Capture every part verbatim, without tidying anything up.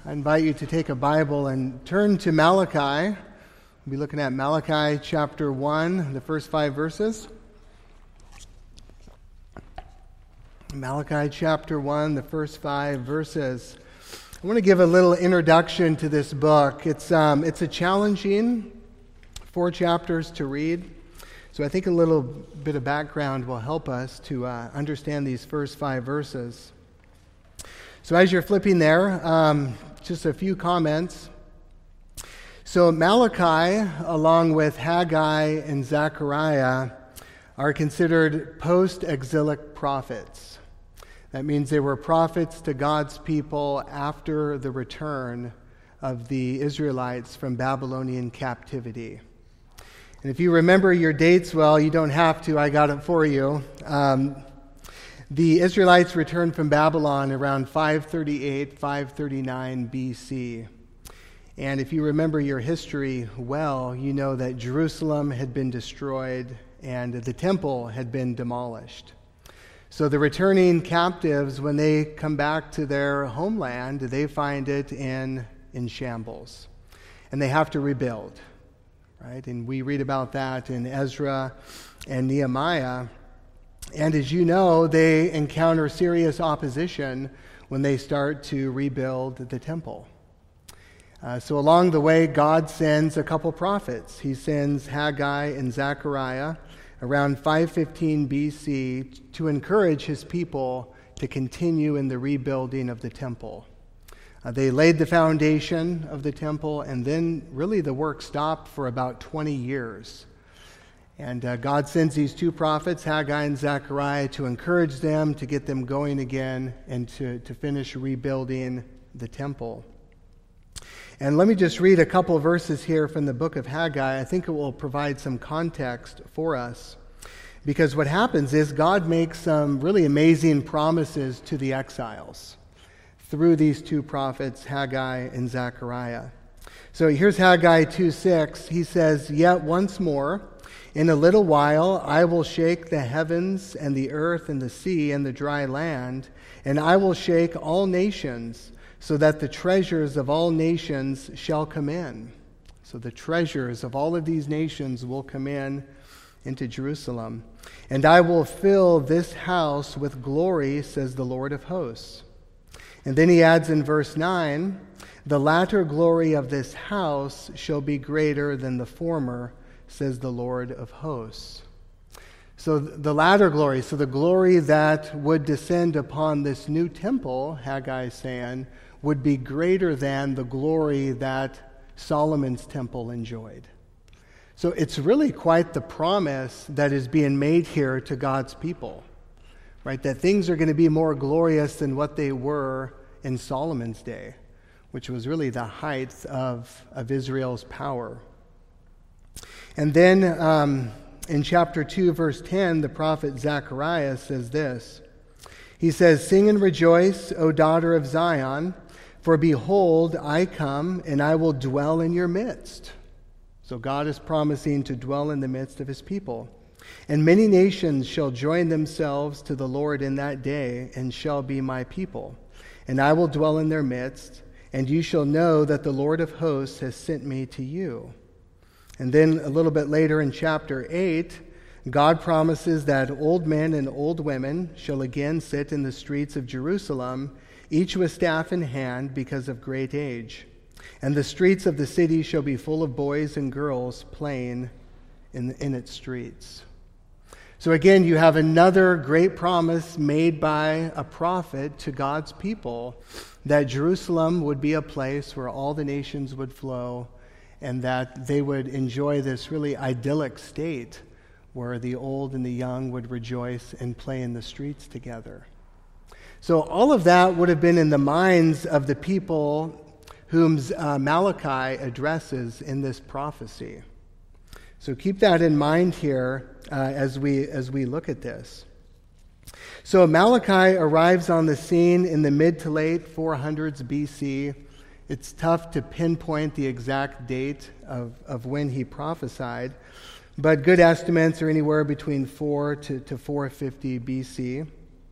I invite you to take a Bible and turn to Malachi. We'll be looking at Malachi chapter one, the first five verses. Malachi chapter one, the first five verses. I want to give a little introduction to this book. It's um, it's a challenging four chapters to read. So I think a little bit of background will help us to uh, understand these first five verses. So as you're flipping there, um, just a few comments. So Malachi, along with Haggai and Zechariah, are considered post-exilic prophets. That means they were prophets to God's people after the return of the Israelites from Babylonian captivity. And if you remember your dates well, you don't have to, I got it for you. Um, the Israelites returned from Babylon around five thirty-eight, five thirty-nine B C. And if you remember your history well, you know that Jerusalem had been destroyed and the temple had been demolished. So the returning captives, when they come back to their homeland, they find it in, in shambles. And they have to rebuild, right? And we read about that in Ezra and Nehemiah. And as you know, they encounter serious opposition when they start to rebuild the temple. Uh, so along the way, God sends a couple prophets. He sends Haggai and Zechariah around five fifteen B C to encourage his people to continue in the rebuilding of the temple. Uh, they laid the foundation of the temple, and then really the work stopped for about twenty years. And uh, God sends these two prophets, Haggai and Zechariah, to encourage them, to get them going again, and to, to finish rebuilding the temple. And let me just read a couple of verses here from the book of Haggai. I think it will provide some context for us. Because what happens is God makes some really amazing promises to the exiles through these two prophets, Haggai and Zechariah. So here's Haggai two six. He says, "Yet once more, in a little while, I will shake the heavens and the earth and the sea and the dry land, and I will shake all nations, so that the treasures of all nations shall come in." So the treasures of all of these nations will come in into Jerusalem. "And I will fill this house with glory, says the Lord of hosts." And then he adds in verse nine, "The latter glory of this house shall be greater than the former, says the Lord of hosts." So the latter glory, so the glory that would descend upon this new temple, Haggai is saying, would be greater than the glory that Solomon's temple enjoyed. So it's really quite the promise that is being made here to God's people, right? That things are going to be more glorious than what they were in Solomon's day, which was really the height of, of Israel's power. And then um, in chapter two, verse ten, the prophet Zechariah says this. He says, "Sing and rejoice, O daughter of Zion, for behold, I come, and I will dwell in your midst." So God is promising to dwell in the midst of his people. "And many nations shall join themselves to the Lord in that day, and shall be my people. And I will dwell in their midst, and you shall know that the Lord of hosts has sent me to you." And then a little bit later in chapter eight, God promises that old men and old women shall again sit in the streets of Jerusalem, each with staff in hand because of great age. And the streets of the city shall be full of boys and girls playing in, in its streets. So again, you have another great promise made by a prophet to God's people that Jerusalem would be a place where all the nations would flow, and that they would enjoy this really idyllic state where the old and the young would rejoice and play in the streets together. So all of that would have been in the minds of the people whom uh, Malachi addresses in this prophecy. So keep that in mind here uh, as we as we look at this. So Malachi arrives on the scene in the mid to late four hundreds B C. It's tough to pinpoint the exact date of, of when he prophesied, but good estimates are anywhere between four to, to four fifty B C.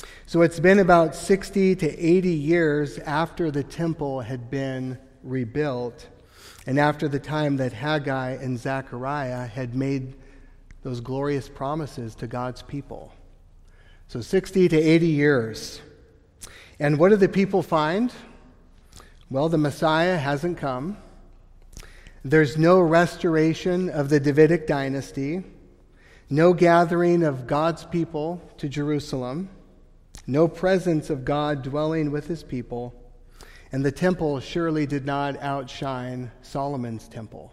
So it's been about sixty to eighty years after the temple had been rebuilt, and after the time that Haggai and Zechariah had made those glorious promises to God's people. So sixty to eighty years. And what do the people find? Well, the Messiah hasn't come. There's no restoration of the Davidic dynasty, no gathering of God's people to Jerusalem, no presence of God dwelling with his people, and the temple surely did not outshine Solomon's temple.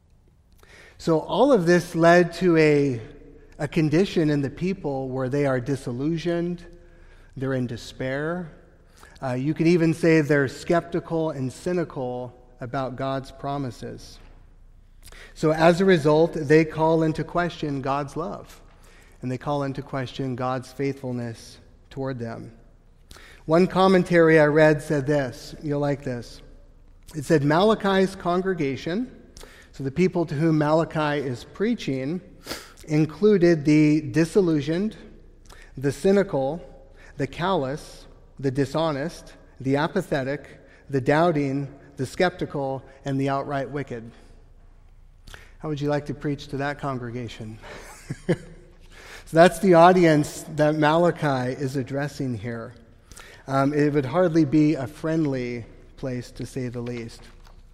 So all of this led to a, a condition in the people where they are disillusioned, they're in despair. Uh, you could even say they're skeptical and cynical about God's promises. So as a result, they call into question God's love, and they call into question God's faithfulness toward them. One commentary I read said this, you'll like this. It said Malachi's congregation, so the people to whom Malachi is preaching, included the disillusioned, the cynical, the callous, the dishonest, the apathetic, the doubting, the skeptical, and the outright wicked. How would you like to preach to that congregation? So that's the audience that Malachi is addressing here. Um, it would hardly be a friendly place, to say the least.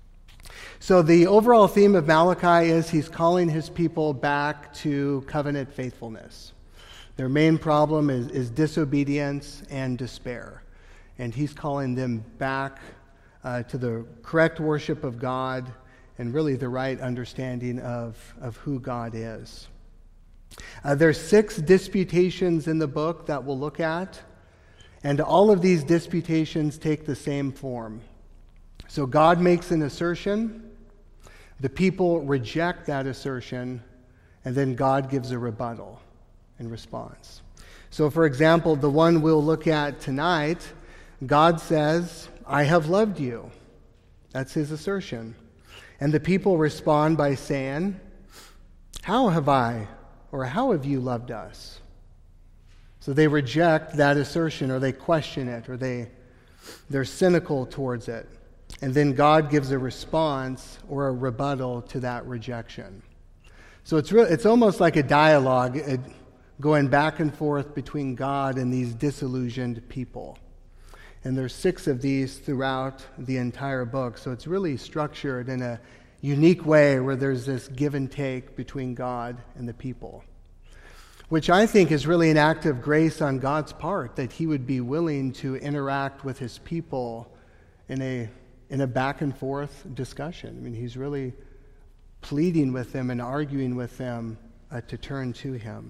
So the overall theme of Malachi is he's calling his people back to covenant faithfulness. Their main problem is, is disobedience and despair. And he's calling them back uh, to the correct worship of God and really the right understanding of, of who God is. Uh, there's six disputations in the book that we'll look at, and all of these disputations take the same form. So God makes an assertion, the people reject that assertion, and then God gives a rebuttal in response. So for example, the one we'll look at tonight, God says, "I have loved you." That's his assertion. And the people respond by saying, "How have I, or how have you loved us?" So they reject that assertion, or they question it, or they, they're cynical towards it. And then God gives a response or a rebuttal to that rejection. So it's re- it's almost like a dialogue uh, going back and forth between God and these disillusioned people. And there's six of these throughout the entire book. So it's really structured in a unique way where there's this give and take between God and the people, which I think is really an act of grace on God's part, that he would be willing to interact with his people in a in a back and forth discussion. I mean, he's really pleading with them and arguing with them uh, to turn to him.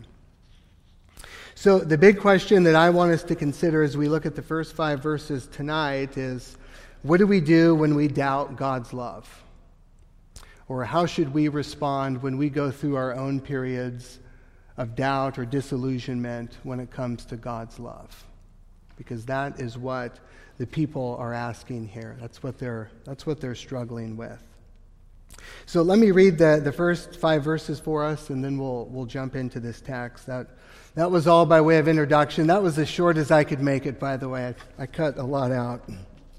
So the big question that I want us to consider as we look at the first five verses tonight is, what do we do when we doubt God's love? Or how should we respond when we go through our own periods of doubt or disillusionment when it comes to God's love? Because that is what the people are asking here. That's what they're that's what they're struggling with. So let me read the, the first five verses for us, and then we'll we'll jump into this text. That that was all by way of introduction. That was as short as I could make it, by the way. I, I cut a lot out.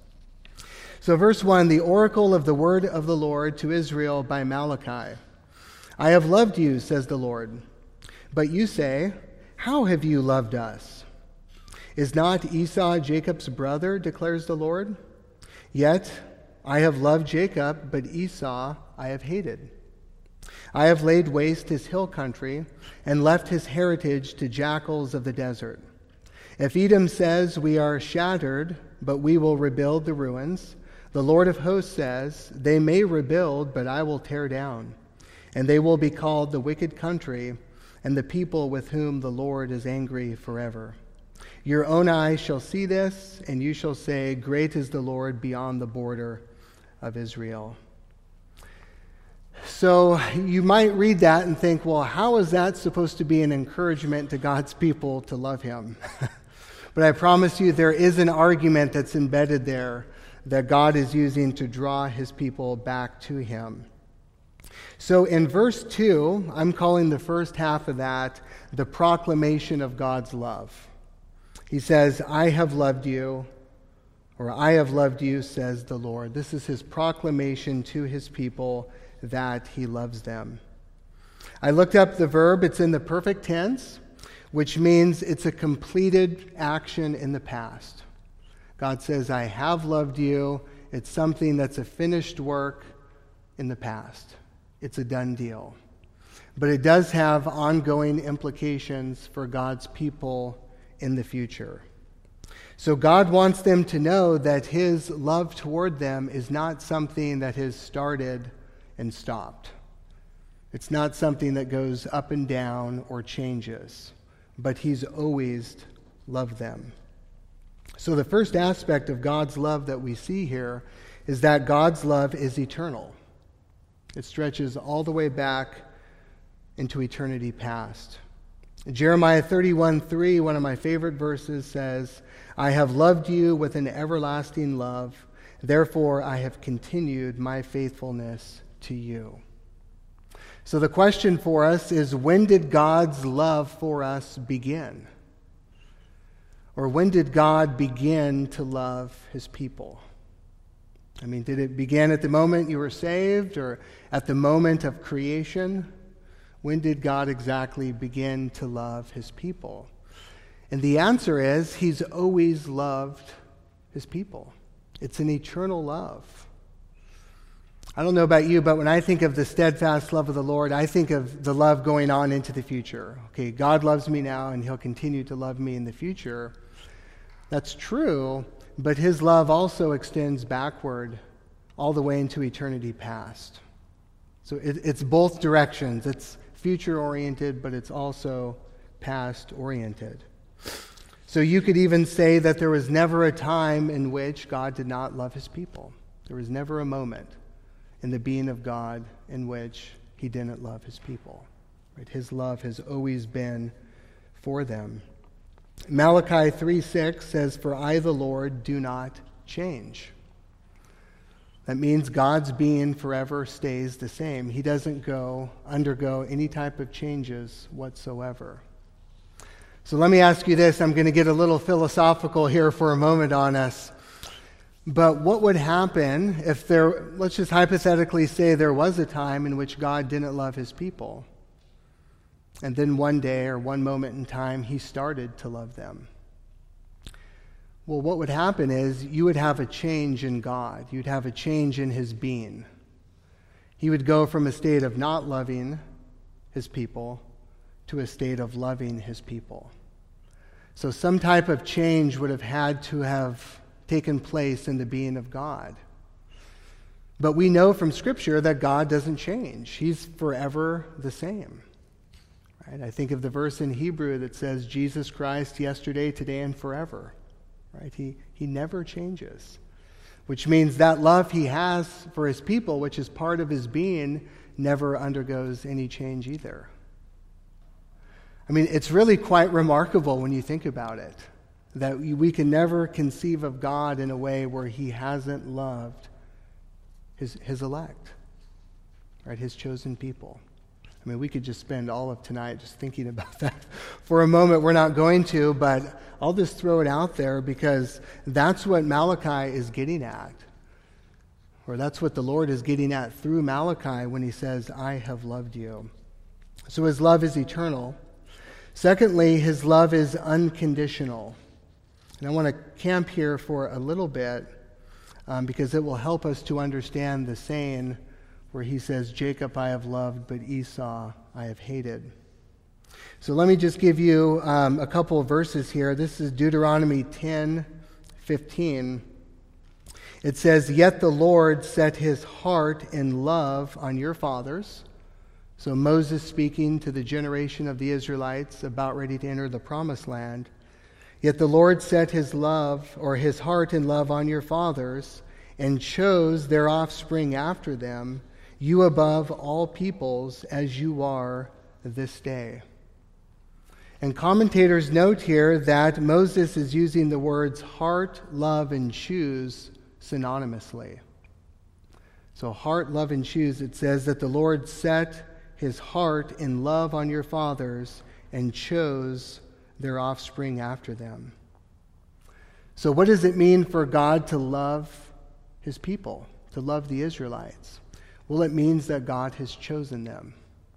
So verse one, the oracle of the word of the Lord to Israel by Malachi. I have loved you, says the Lord. But you say, how have you loved us? Is not Esau Jacob's brother, declares the Lord? Yet I have loved Jacob, but Esau I have hated. I have laid waste his hill country and left his heritage to jackals of the desert. If Edom says, we are shattered, but we will rebuild the ruins, the Lord of hosts says, they may rebuild, but I will tear down. And they will be called the wicked country, and the people with whom the Lord is angry forever. Your own eyes shall see this, and you shall say, great is the Lord beyond the border of Israel. So you might read that and think, well, how is that supposed to be an encouragement to God's people to love him? But I promise you there is an argument that's embedded there that God is using to draw his people back to him. So in verse two, I'm calling the first half of that the proclamation of God's love. He says, I have loved you, or I have loved you, says the Lord. This is his proclamation to his people that he loves them. I looked up the verb. It's in the perfect tense, which means it's a completed action in the past. God says, I have loved you. It's something that's a finished work in the past. It's a done deal. But it does have ongoing implications for God's people in the future. So God wants them to know that his love toward them is not something that has started and stopped. It's not something that goes up and down or changes, but he's always loved them. So the first aspect of God's love that we see here is that God's love is eternal. It stretches all the way back into eternity past. Jeremiah thirty-one three, one of my favorite verses, says, I have loved you with an everlasting love, therefore I have continued my faithfulness to you. So the question for us is, when did God's love for us begin? Or when did God begin to love his people? I mean, did it begin at the moment you were saved, or at the moment of creation? When did God exactly begin to love his people? And the answer is, he's always loved his people. It's an eternal love. I don't know about you, but when I think of the steadfast love of the Lord, I think of the love going on into the future. Okay, God loves me now, and he'll continue to love me in the future. That's true, but his love also extends backward all the way into eternity past. So it, it's both directions. It's future-oriented, but it's also past-oriented. So you could even say that there was never a time in which God did not love his people. There was never a moment in the being of God in which he didn't love his people. Right? His love has always been for them. Malachi three six says, for I, the Lord, do not change. That means God's being forever stays the same. He doesn't go undergo any type of changes whatsoever. So let me ask you this. I'm going to get a little philosophical here for a moment on us. But what would happen if there, let's just hypothetically say there was a time in which God didn't love his people, and then one day or one moment in time he started to love them? Well, what would happen is you would have a change in God. You'd have a change in his being. He would go from a state of not loving his people to a state of loving his people. So some type of change would have had to have taken place in the being of God. But we know from Scripture that God doesn't change. He's forever the same. Right? I think of the verse in Hebrew that says, Jesus Christ yesterday, today, and forever. Right? He, he never changes. Which means that love he has for his people, which is part of his being, never undergoes any change either. I mean, it's really quite remarkable when you think about it, that we can never conceive of God in a way where he hasn't loved his, his elect, right? His chosen people. I mean, we could just spend all of tonight just thinking about that for a moment. We're not going to, but I'll just throw it out there because that's what Malachi is getting at. Or that's what the Lord is getting at through Malachi when he says, I have loved you. So his love is eternal. Secondly, his love is unconditional. And I want to camp here for a little bit um, because it will help us to understand the saying where he says, Jacob I have loved, but Esau I have hated. So let me just give you um, a couple of verses here. This is Deuteronomy ten fifteen. It says, Yet the Lord set his heart in love on your fathers. So Moses speaking to the generation of the Israelites about ready to enter the promised land. Yet the Lord set his love, or his heart in love on your fathers, and chose their offspring after them, you above all peoples, as you are this day. And commentators note here that Moses is using the words heart, love, and choose synonymously. So heart, love, and choose, it says that the Lord set his heart in love on your fathers and chose their offspring after them. So what does it mean for God to love his people, to love the Israelites? Well, it means that God has chosen them.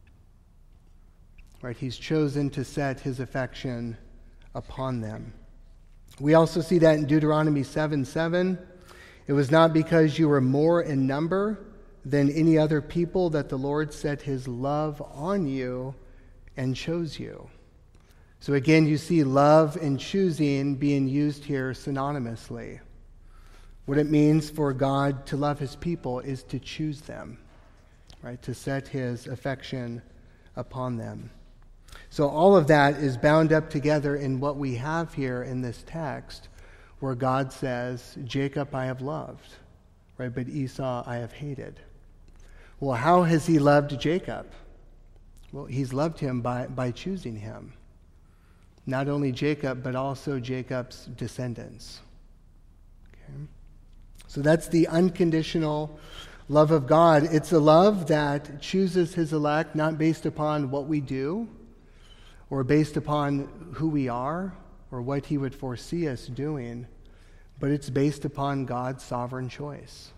Right? He's chosen to set his affection upon them. We also see that in Deuteronomy seven seven. It was not because you were more in number than any other people that the Lord set his love on you and chose you. So again, you see love and choosing being used here synonymously. What it means for God to love his people is to choose them, right? To set his affection upon them. So all of that is bound up together in what we have here in this text, where God says, Jacob I have loved, right? But Esau I have hated. Well, how has he loved Jacob? Well, he's loved him by, by choosing him. Not only Jacob, but also Jacob's descendants. Okay? So that's the unconditional love of God. It's a love that chooses his elect, not based upon what we do, or based upon who we are, or what he would foresee us doing, but it's based upon God's sovereign choice.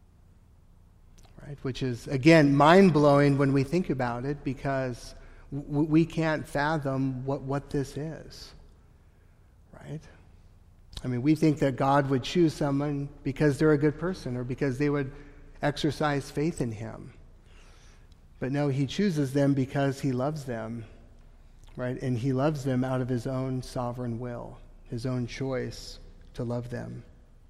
Right? Which is, again, mind-blowing when we think about it, because w- we can't fathom what, what this is. Right? I mean, we think that God would choose someone because they're a good person, or because they would exercise faith in him. But no, he chooses them because he loves them. Right? And he loves them out of his own sovereign will, his own choice to love them.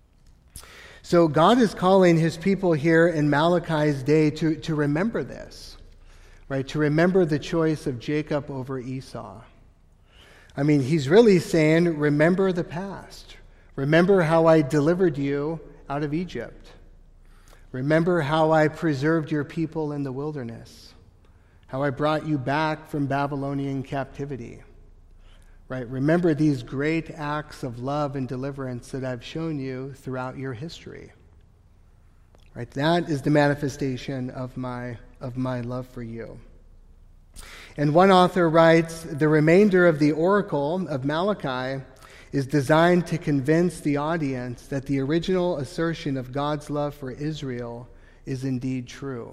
So God is calling his people here in Malachi's day to, to remember this, right? To remember the choice of Jacob over Esau. I mean, he's really saying, remember the past. Remember how I delivered you out of Egypt. Remember how I preserved your people in the wilderness. How I brought you back from Babylonian captivity. Right? Remember these great acts of love and deliverance that I've shown you throughout your history. Right? That is the manifestation of my of my love for you. And one author writes, the remainder of the oracle of Malachi is designed to convince the audience that the original assertion of God's love for Israel is indeed true.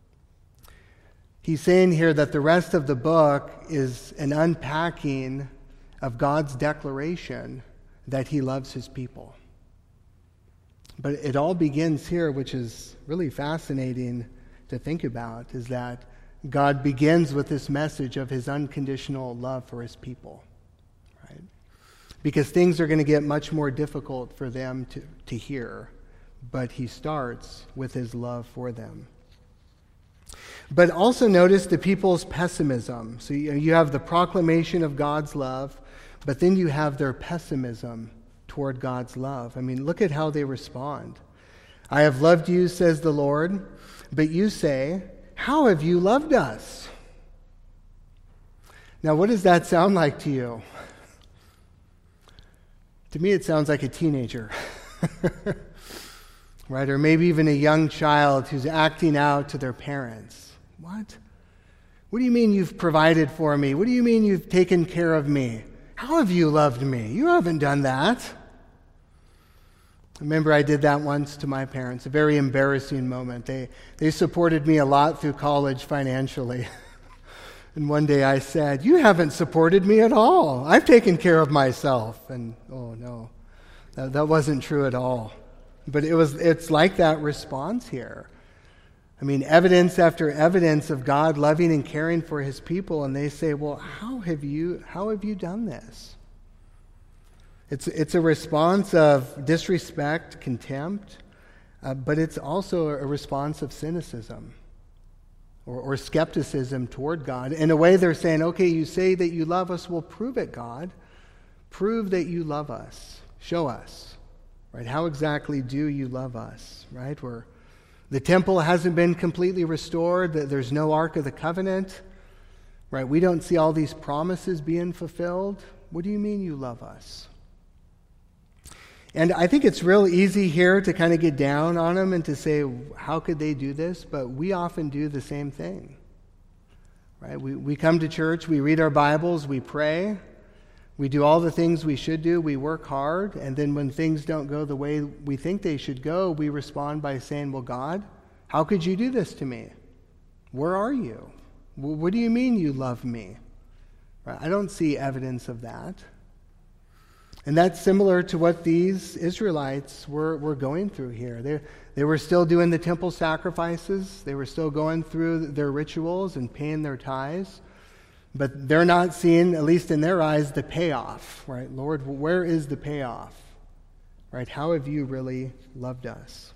He's saying here that the rest of the book is an unpacking of God's declaration that he loves his people. But it all begins here, which is really fascinating to think about, is that God begins with this message of his unconditional love for his people. Right? Because things are going to get much more difficult for them to, to hear, but he starts with his love for them. But also notice the people's pessimism. So you, you have the proclamation of God's love, but then you have their pessimism toward God's love. I mean, look at how they respond. I have loved you, says the Lord, but you say, how have you loved us? Now, what does that sound like to you? To me, it sounds like a teenager. Right? Or maybe even a young child who's acting out to their parents. What? What do you mean you've provided for me? What do you mean you've taken care of me? How have you loved me? You haven't done that. I remember I did that once to my parents, a very embarrassing moment. They, they supported me a lot through college financially. And one day I said, you haven't supported me at all. I've taken care of myself. And oh no, that, that wasn't true at all. But it was it's like that response here. I mean, evidence after evidence of God loving and caring for his people, and they say, well, how have you how have you done this? It's it's a response of disrespect, contempt, uh, but it's also a response of cynicism or, or skepticism toward God. In a way, they're saying, okay, you say that you love us, well, prove it, God. Prove that you love us. Show us. Right? How exactly do you love us? Right? Where the temple hasn't been completely restored, that there's no Ark of the Covenant. Right? We don't see all these promises being fulfilled. What do you mean you love us? And I think it's real easy here to kind of get down on them and to say, how could they do this? But we often do the same thing. Right? We we come to church, we read our Bibles, we pray, We do all the things we should do. We work hard. And then when things don't go the way we think they should go, we respond by saying, well, God, how could you do this to me? Where are you? What do you mean you love me? I don't see evidence of that. And that's similar to what these Israelites were, were going through here. They, they were still doing the temple sacrifices. They were still going through their rituals and paying their tithes. But they're not seeing, at least in their eyes, the payoff, right? Lord, where is the payoff? Right? How have you really loved us?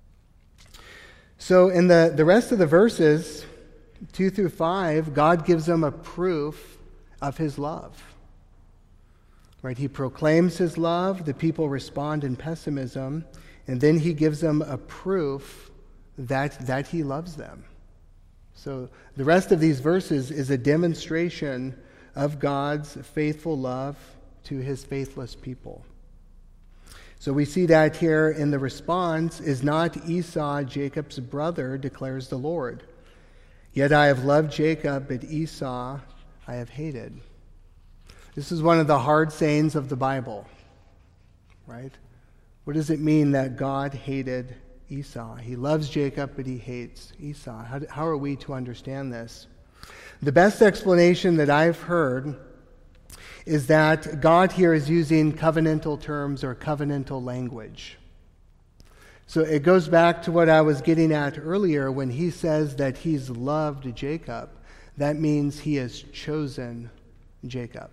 So in the, the rest of the verses, two through five, God gives them a proof of his love. Right? He proclaims his love, the people respond in pessimism, and then he gives them a proof that, that he loves them. So the rest of these verses is a demonstration of God's faithful love to his faithless people. So we see that here in the response, is not Esau Jacob's brother, declares the Lord. Yet I have loved Jacob, but Esau I have hated. This is one of the hard sayings of the Bible, right? What does it mean that God hated Esau? He loves Jacob, but he hates Esau. How, do, how are we to understand this? The best explanation that I've heard is that God here is using covenantal terms or covenantal language. So it goes back to what I was getting at earlier when he says that he's loved Jacob. That means he has chosen Jacob.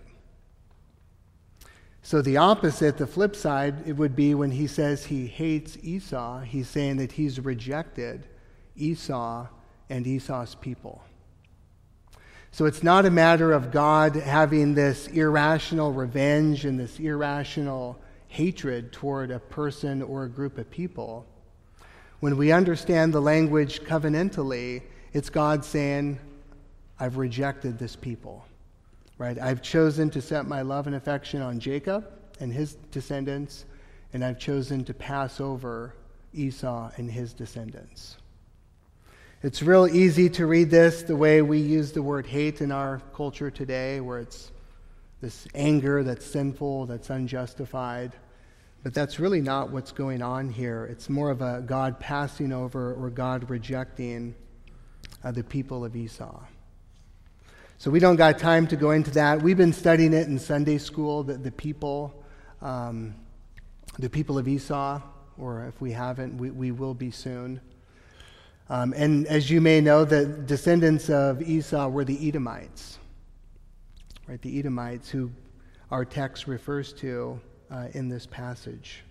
So the opposite, the flip side, it would be when he says he hates Esau, he's saying that he's rejected Esau and Esau's people. So it's not a matter of God having this irrational revenge and this irrational hatred toward a person or a group of people. When we understand the language covenantally, it's God saying, I've rejected this people. Right? I've chosen to set my love and affection on Jacob and his descendants, and I've chosen to pass over Esau and his descendants. It's real easy to read this the way we use the word hate in our culture today, where it's this anger that's sinful, that's unjustified. But that's really not what's going on here. It's more of a God passing over or God rejecting uh, the people of Esau. So we don't got time to go into that. We've been studying it in Sunday school, the, the people, um, the people of Esau, or if we haven't, we, we will be soon. Um, and as you may know, the descendants of Esau were the Edomites, right? The Edomites, who our text refers to uh, in this passage.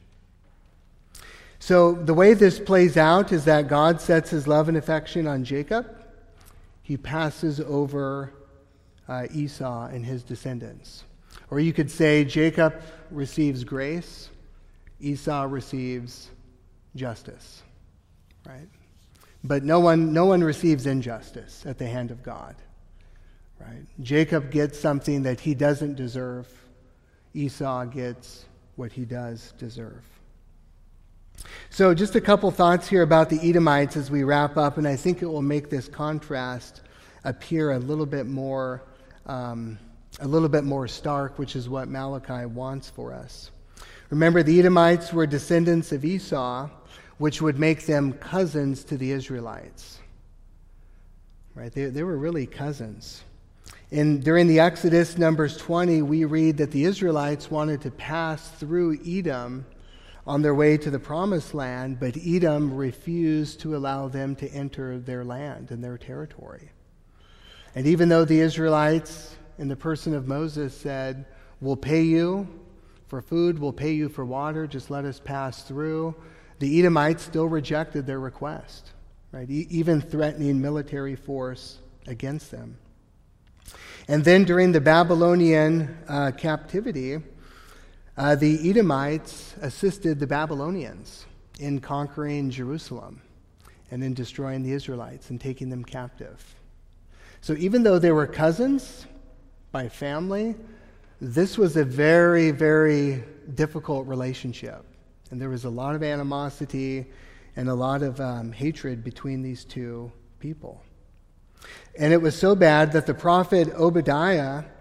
So the way this plays out is that God sets his love and affection on Jacob. He passes over Uh, Esau and his descendants. Or you could say Jacob receives grace, Esau receives justice, right? But no one, no one receives injustice at the hand of God, right? Jacob gets something that he doesn't deserve. Esau gets what he does deserve. So just a couple thoughts here about the Edomites as we wrap up, and I think it will make this contrast appear a little bit more Um, a little bit more stark, which is what Malachi wants for us. Remember, the Edomites were descendants of Esau, which would make them cousins to the Israelites. Right? They, they were really cousins. And during the Exodus, Numbers twenty, we read that the Israelites wanted to pass through Edom on their way to the Promised Land, but Edom refused to allow them to enter their land and their territory. And even though the Israelites, in the person of Moses, said, we'll pay you for food, we'll pay you for water, just let us pass through, the Edomites still rejected their request, right? E- even threatening military force against them. And then during the Babylonian uh, captivity, uh, the Edomites assisted the Babylonians in conquering Jerusalem and in destroying the Israelites and taking them captive. So even though they were cousins by family, this was a very, very difficult relationship. And there was a lot of animosity and a lot of um, hatred between these two people. And it was so bad that the prophet Obadiah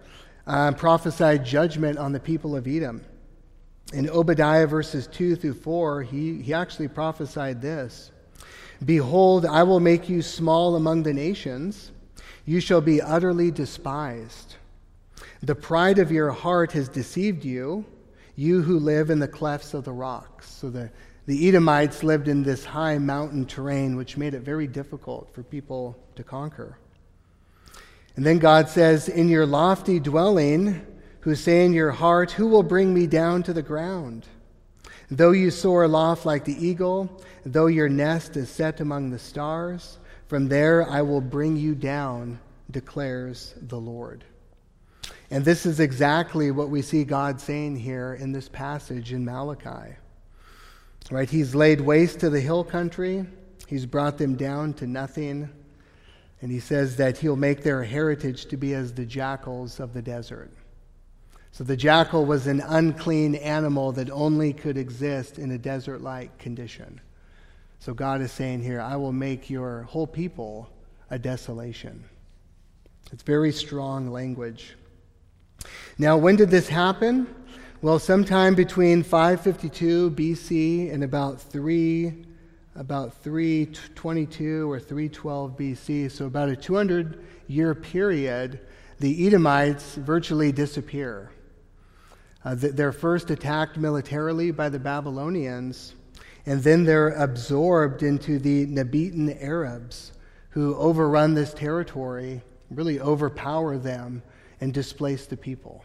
uh, prophesied judgment on the people of Edom. In Obadiah verses two through four, he, he actually prophesied this. Behold, I will make you small among the nations. You shall be utterly despised. The pride of your heart has deceived you, you who live in the clefts of the rocks. So the, the Edomites lived in this high mountain terrain, which made it very difficult for people to conquer. And then God says, in your lofty dwelling, who say in your heart, who will bring me down to the ground? Though you soar aloft like the eagle, though your nest is set among the stars, from there I will bring you down, declares the Lord. And this is exactly what we see God saying here in this passage in Malachi. Right? He's laid waste to the hill country. He's brought them down to nothing. And he says that he'll make their heritage to be as the jackals of the desert. So the jackal was an unclean animal that only could exist in a desert-like condition. So God is saying here, I will make your whole people a desolation. It's very strong language. Now, when did this happen? Well, sometime between five fifty-two B C and about three, about three twenty-two or three twelve B C, so about a two hundred year period, the Edomites virtually disappear. Uh, they're first attacked militarily by the Babylonians, and then they're absorbed into the Nabatean Arabs, who overrun this territory, really overpower them, and displace the people.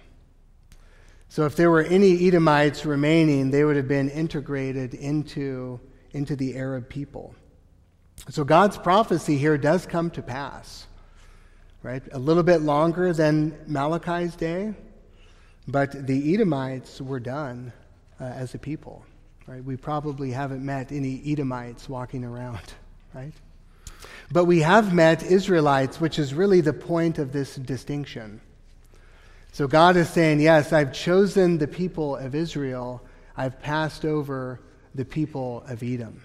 So if there were any Edomites remaining, they would have been integrated into, into the Arab people. So God's prophecy here does come to pass, right? A little bit longer than Malachi's day, but the Edomites were done uh, as a people, right? We probably haven't met any Edomites walking around, right? But we have met Israelites, which is really the point of this distinction. So God is saying, yes, I've chosen the people of Israel. I've passed over the people of Edom.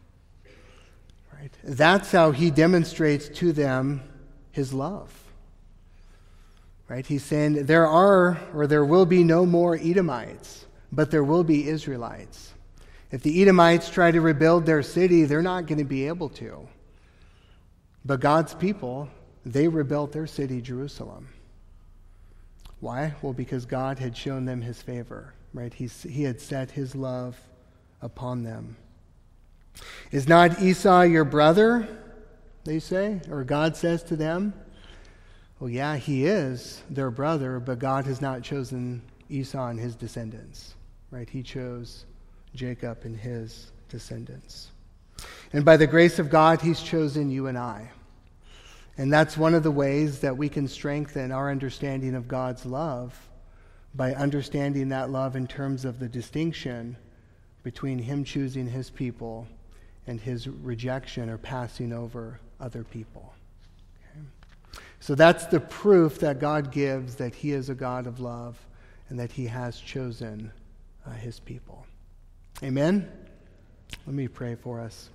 Right? That's how he demonstrates to them his love. Right? He's saying there are, or there will be no more Edomites, but there will be Israelites. If the Edomites try to rebuild their city, they're not going to be able to. But God's people, they rebuilt their city, Jerusalem. Why? Well, because God had shown them his favor, right? He's, he had set his love upon them. Is not Esau your brother, they say? Or God says to them, well, yeah, he is their brother, but God has not chosen Esau and his descendants, right? He chose Jacob and his descendants. And by the grace of God, he's chosen you and I. And that's one of the ways that we can strengthen our understanding of God's love, by understanding that love in terms of the distinction between him choosing his people and his rejection or passing over other people. Okay? So that's the proof that God gives that he is a God of love and that he has chosen uh, his people. Amen? Let me pray for us.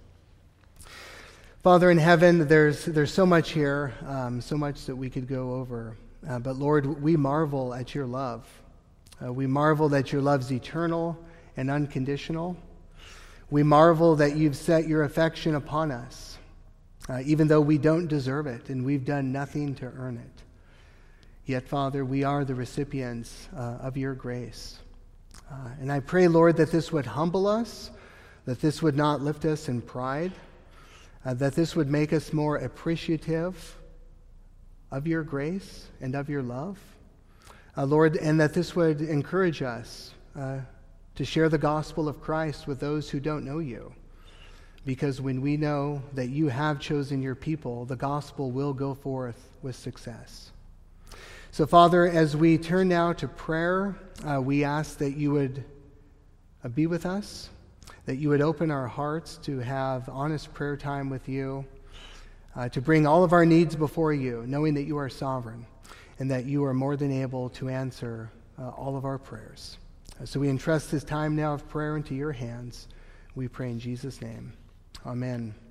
Father in heaven, there's there's so much here, um, so much that we could go over. Uh, but Lord, we marvel at your love. Uh, we marvel that your love's eternal and unconditional. We marvel that you've set your affection upon us, uh, even though we don't deserve it and we've done nothing to earn it. Yet, Father, we are the recipients uh, of your grace. Uh, and I pray, Lord, that this would humble us, that this would not lift us in pride, Uh, that this would make us more appreciative of your grace and of your love. Uh, Lord, and that this would encourage us uh, to share the gospel of Christ with those who don't know you. Because when we know that you have chosen your people, the gospel will go forth with success. So, Father, as we turn now to prayer, uh, we ask that you would uh, be with us, that you would open our hearts to have honest prayer time with you, uh, to bring all of our needs before you, knowing that you are sovereign and that you are more than able to answer uh, all of our prayers. Uh, so we entrust this time now of prayer into your hands. We pray in Jesus' name. Amen.